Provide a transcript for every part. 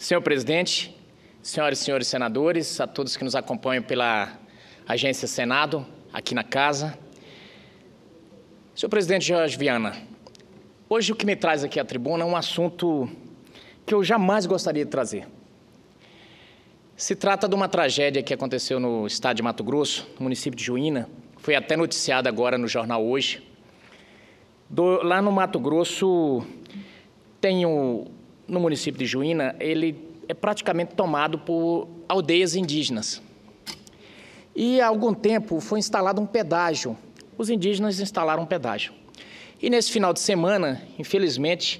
Senhor presidente, senhoras e senhores senadores, a todos que nos acompanham pela Agência Senado, aqui na casa. Senhor presidente Jorge Viana, hoje o que me traz aqui à tribuna é um assunto que eu jamais gostaria de trazer. Se trata de uma tragédia que aconteceu no estado de Mato Grosso, no município de Juína, foi até noticiada agora no jornal Hoje. Lá no Mato Grosso, no município de Juína, ele é praticamente tomado por aldeias indígenas. E há algum tempo foi instalado um pedágio. Os indígenas instalaram um pedágio. E nesse final de semana, infelizmente,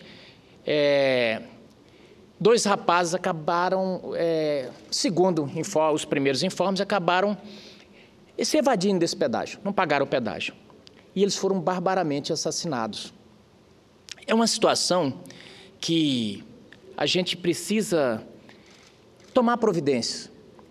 dois rapazes acabaram, segundo os primeiros informes, acabaram se evadindo desse pedágio, não pagaram o pedágio. E eles foram barbaramente assassinados. É uma situação que a gente precisa tomar providências.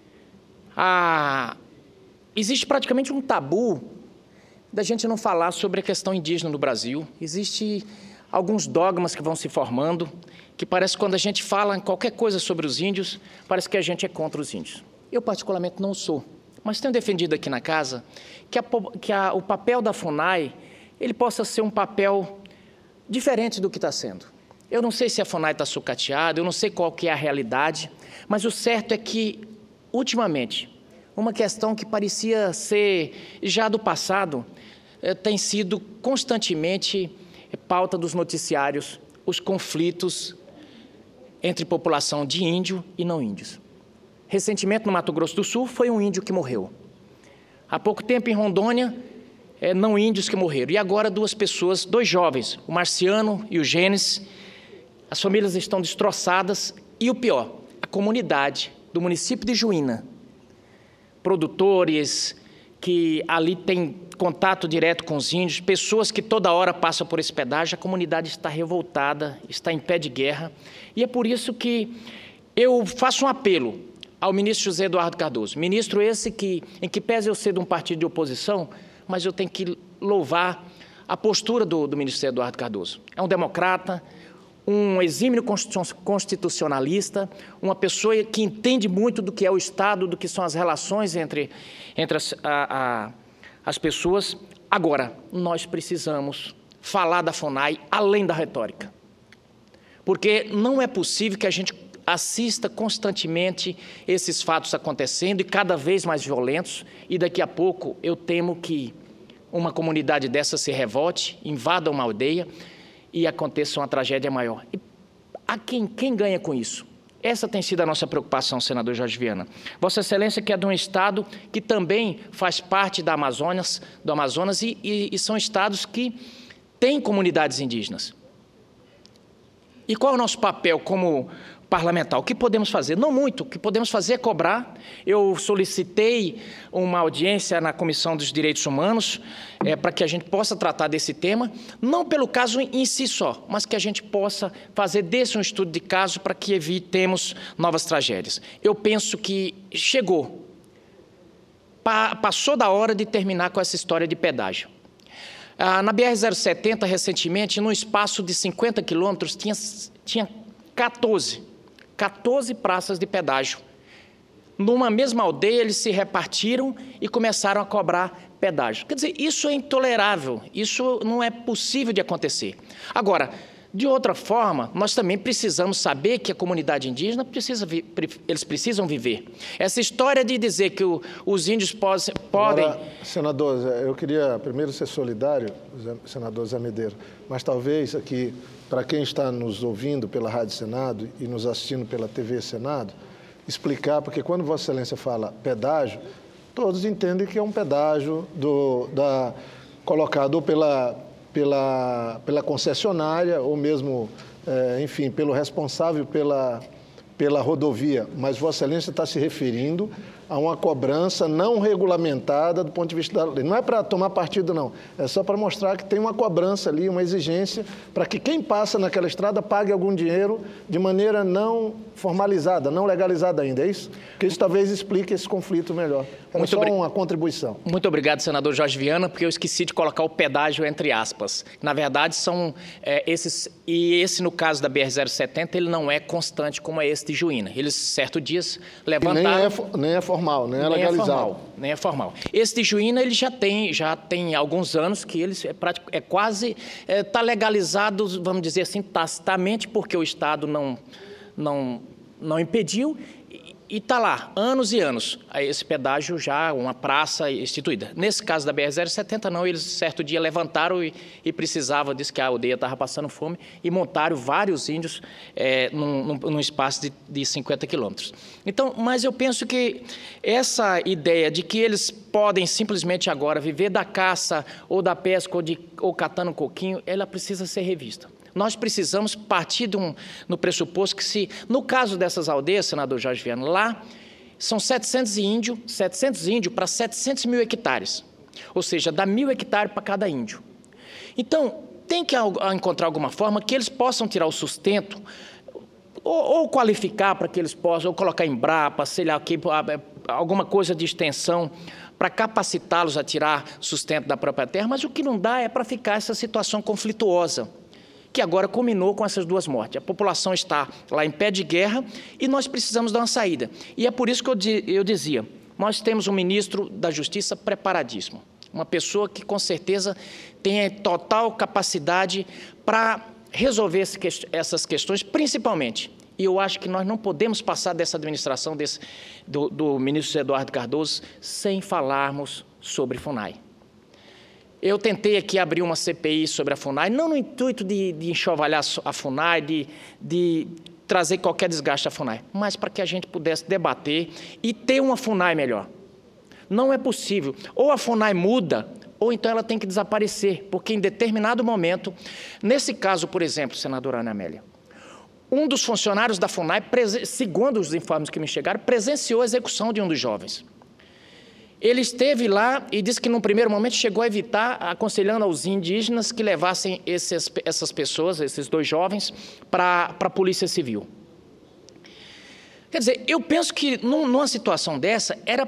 Existe praticamente um tabu da gente não falar sobre a questão indígena no Brasil. Existem alguns dogmas que vão se formando, que parece que quando a gente fala em qualquer coisa sobre os índios, parece que a gente é contra os índios. Eu, particularmente, não sou, mas tenho defendido aqui na casa que o papel da FUNAI ele possa ser um papel diferente do que está sendo. Eu não sei se a FUNAI está sucateada, eu não sei qual que é a realidade, mas o certo é que, ultimamente, uma questão que parecia ser já do passado, tem sido constantemente pauta dos noticiários, os conflitos entre população de índio e não índios. Recentemente, no Mato Grosso do Sul, foi um índio que morreu. Há pouco tempo, em Rondônia, não índios que morreram. E agora, dois jovens, o Marciano e o Gênesis. As famílias estão destroçadas e o pior, a comunidade do município de Juína, produtores que ali têm contato direto com os índios, pessoas que toda hora passam por esse pedágio, a comunidade está revoltada, está em pé de guerra. E é por isso que eu faço um apelo ao ministro José Eduardo Cardoso, ministro esse em que pese eu ser de um partido de oposição, mas eu tenho que louvar a postura do ministro José Eduardo Cardoso. É um democrata, um exímio constitucionalista, uma pessoa que entende muito do que é o Estado, do que são as relações entre as pessoas. Agora, nós precisamos falar da FUNAI além da retórica, porque não é possível que a gente assista constantemente esses fatos acontecendo e cada vez mais violentos, e daqui a pouco eu temo que uma comunidade dessa se revolte, invada uma aldeia e aconteça uma tragédia maior. E quem ganha com isso? Essa tem sido a nossa preocupação, senador Jorge Viana. Vossa Excelência, que é de um estado que também faz parte do Amazonas e são estados que têm comunidades indígenas. E qual é o nosso papel como parlamentar? O que podemos fazer? Não muito. O que podemos fazer é cobrar. Eu solicitei uma audiência na Comissão dos Direitos Humanos para que a gente possa tratar desse tema, não pelo caso em si só, mas que a gente possa fazer desse um estudo de caso para que evitemos novas tragédias. Eu penso que chegou, passou da hora de terminar com essa história de pedágio. Na BR-070, recentemente, num espaço de 50 quilômetros, tinha 14 praças de pedágio. Numa mesma aldeia, eles se repartiram e começaram a cobrar pedágio. Quer dizer, isso é intolerável, isso não é possível de acontecer. Agora, de outra forma, nós também precisamos saber que a comunidade indígena eles precisam viver. Essa história de dizer que os índios podem... Agora, senador, eu queria primeiro ser solidário, senador Zé Medeiro, mas talvez aqui, para quem está nos ouvindo pela Rádio Senado e nos assistindo pela TV Senado, explicar, porque quando Vossa Excelência fala pedágio, todos entendem que é um pedágio colocado pela concessionária ou mesmo, enfim, pelo responsável pela rodovia, mas Vossa Excelência está se referindo a uma cobrança não regulamentada do ponto de vista da lei. Não é para tomar partido, não. É só para mostrar que tem uma cobrança ali, uma exigência, para que quem passa naquela estrada pague algum dinheiro de maneira não formalizada, não legalizada ainda. É isso? Porque isso talvez explique esse conflito melhor. Era só uma contribuição. Muito obrigado, senador Jorge Viana, porque eu esqueci de colocar o pedágio entre aspas. Na verdade, são esses... E esse, no caso da BR-070, ele não é constante como é esse de Juína. Eles, certo dias, levantaram... Nem é formal, nem é legalizado. Nem é formal. Esse de Juína, ele já tem alguns anos que ele está legalizado, vamos dizer assim, tacitamente, porque o Estado não impediu, e está lá, anos e anos, esse pedágio já, uma praça instituída. Nesse caso da BR-070, não, eles certo dia levantaram e precisava, disse que a aldeia estava passando fome, e montaram vários índios num espaço de 50 quilômetros. Então, mas eu penso que essa ideia de que eles podem simplesmente agora viver da caça ou da pesca ou catando coquinho, ela precisa ser revista. Nós precisamos partir no pressuposto que no caso dessas aldeias, senador Jorge Viana, lá são 700 índios para 700 mil hectares. Ou seja, dá 1.000 hectares para cada índio. Então, tem que encontrar alguma forma que eles possam tirar o sustento, ou qualificar para que eles possam, ou colocar em Embrapa, sei lá, alguma coisa de extensão, para capacitá-los a tirar sustento da própria terra, mas o que não dá é para ficar essa situação conflituosa, que agora culminou com essas duas mortes. A população está lá em pé de guerra e nós precisamos dar uma saída. E é por isso que eu dizia, nós temos um ministro da Justiça preparadíssimo, uma pessoa que com certeza tem total capacidade para resolver essas questões, principalmente. E eu acho que nós não podemos passar dessa administração do ministro Eduardo Cardoso sem falarmos sobre FUNAI. Eu tentei aqui abrir uma CPI sobre a FUNAI, não no intuito de enxovalhar a FUNAI, de trazer qualquer desgaste à FUNAI, mas para que a gente pudesse debater e ter uma FUNAI melhor. Não é possível. Ou a FUNAI muda, ou então ela tem que desaparecer, porque em determinado momento, nesse caso, por exemplo, senadora Ana Amélia, um dos funcionários da FUNAI, segundo os informes que me chegaram, presenciou a execução de um dos jovens. Ele esteve lá e disse que, num primeiro momento, chegou a evitar, aconselhando aos indígenas que levassem essas pessoas, esses dois jovens, para a Polícia Civil. Quer dizer, eu penso que, numa situação dessa, era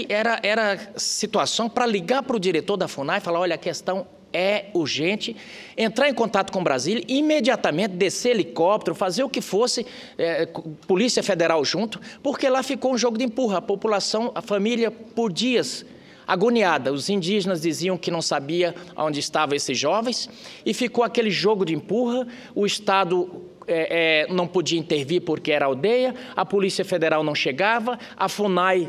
situação para ligar para o diretor da FUNAI e falar, olha, a questão é urgente, entrar em contato com Brasília, imediatamente descer helicóptero, fazer o que fosse, Polícia Federal junto, porque lá ficou um jogo de empurra, a população, a família, por dias, agoniada. Os indígenas diziam que não sabia onde estavam esses jovens, e ficou aquele jogo de empurra, o Estado não podia intervir porque era aldeia, a Polícia Federal não chegava, a FUNAI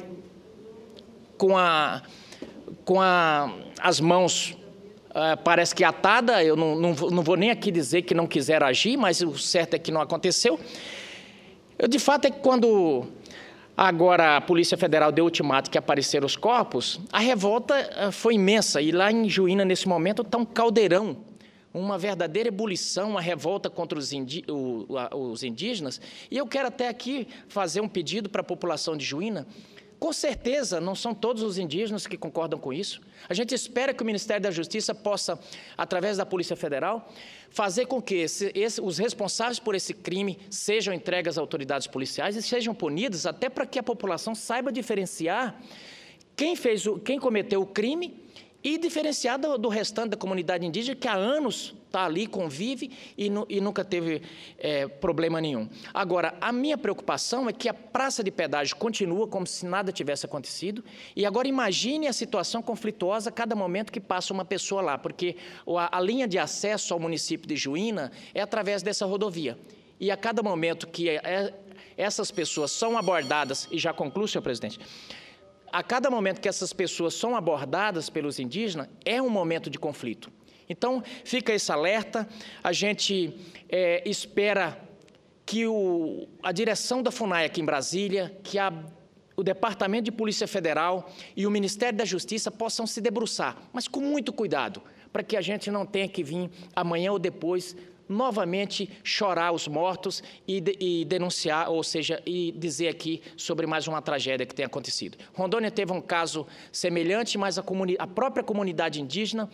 com as mãos... parece que atada, eu não vou nem aqui dizer que não quiseram agir, mas o certo é que não aconteceu. De fato, é que quando agora a Polícia Federal deu ultimato que apareceram os corpos, a revolta foi imensa, e lá em Juína, nesse momento, está um caldeirão, uma verdadeira ebulição, uma revolta contra os indígenas, e eu quero até aqui fazer um pedido para a população de Juína. Com certeza, não são todos os indígenas que concordam com isso. A gente espera que o Ministério da Justiça possa, através da Polícia Federal, fazer com que os responsáveis por esse crime sejam entregues às autoridades policiais e sejam punidos, até para que a população saiba diferenciar quem cometeu o crime e diferenciar do restante da comunidade indígena, que há anos está ali, convive e nunca teve problema nenhum. Agora, a minha preocupação é que a praça de pedágio continua como se nada tivesse acontecido, e agora imagine a situação conflituosa a cada momento que passa uma pessoa lá, porque a linha de acesso ao município de Juína é através dessa rodovia, e a cada momento que essas pessoas são abordadas, e já concluo, senhor presidente, a cada momento que essas pessoas são abordadas pelos indígenas, é um momento de conflito. Então, fica esse alerta, a gente espera que a direção da FUNAI aqui em Brasília, que o Departamento de Polícia Federal e o Ministério da Justiça possam se debruçar, mas com muito cuidado, para que a gente não tenha que vir amanhã ou depois novamente chorar os mortos e denunciar, ou seja, e dizer aqui sobre mais uma tragédia que tem acontecido. Rondônia teve um caso semelhante, mas a própria comunidade indígena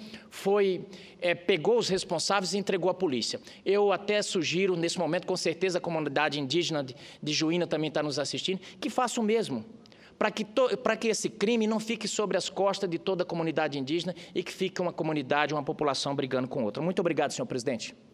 pegou os responsáveis e entregou à polícia. Eu até sugiro, nesse momento, com certeza a comunidade indígena de Juína também está nos assistindo, que faça o mesmo, para que esse crime não fique sobre as costas de toda a comunidade indígena e que fique uma comunidade, uma população brigando com outra. Muito obrigado, senhor presidente.